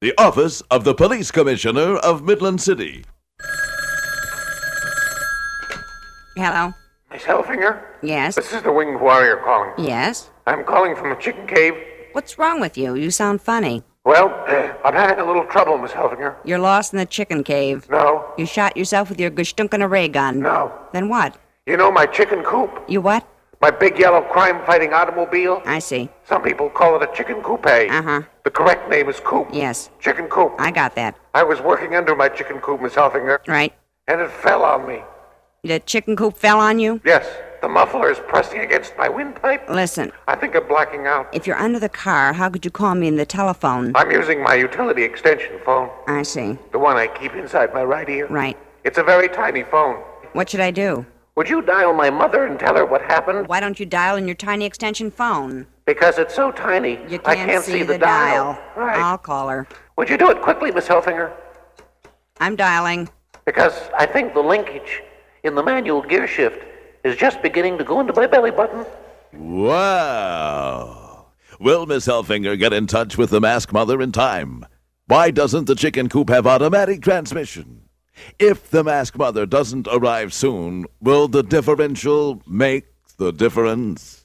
the office of the Police Commissioner of Midland City. Hello? Miss Hellfinger? Yes? This is the Winged Warrior calling. Yes? I'm calling from the chicken cave. What's wrong with you? You sound funny. Well, I'm having a little trouble, Miss Hellfinger. You're lost in the chicken cave. No. You shot yourself with your gestunken ray gun. No. Then what? You know my chicken coop? You what? My big yellow crime-fighting automobile? I see. Some people call it a chicken coupe. Uh-huh. The correct name is coop. Yes. Chicken coop. I got that. I was working under my chicken coop, Miss Hellfinger. Right. And it fell on me. The chicken coop fell on you? Yes. The muffler is pressing against my windpipe. Listen, I think I'm blacking out. if you're under the car, how could you call me in the telephone? I'm using my utility extension phone. I see. The one I keep inside my right ear. Right. It's a very tiny phone. What should I do? Would you dial my mother and tell her what happened? Why don't you dial in your tiny extension phone? Because it's so tiny, You I can't see the dial. Right. I'll call her. Would you do it quickly, Miss Hellfinger? I'm dialing. Because I think the linkage in the manual gear shift is just beginning to go into my belly button. Wow. Will Miss Hellfinger get in touch with the Masked Mother in time? Why doesn't the chicken coop have automatic transmission? If the Masked Mother doesn't arrive soon, will the differential make the difference?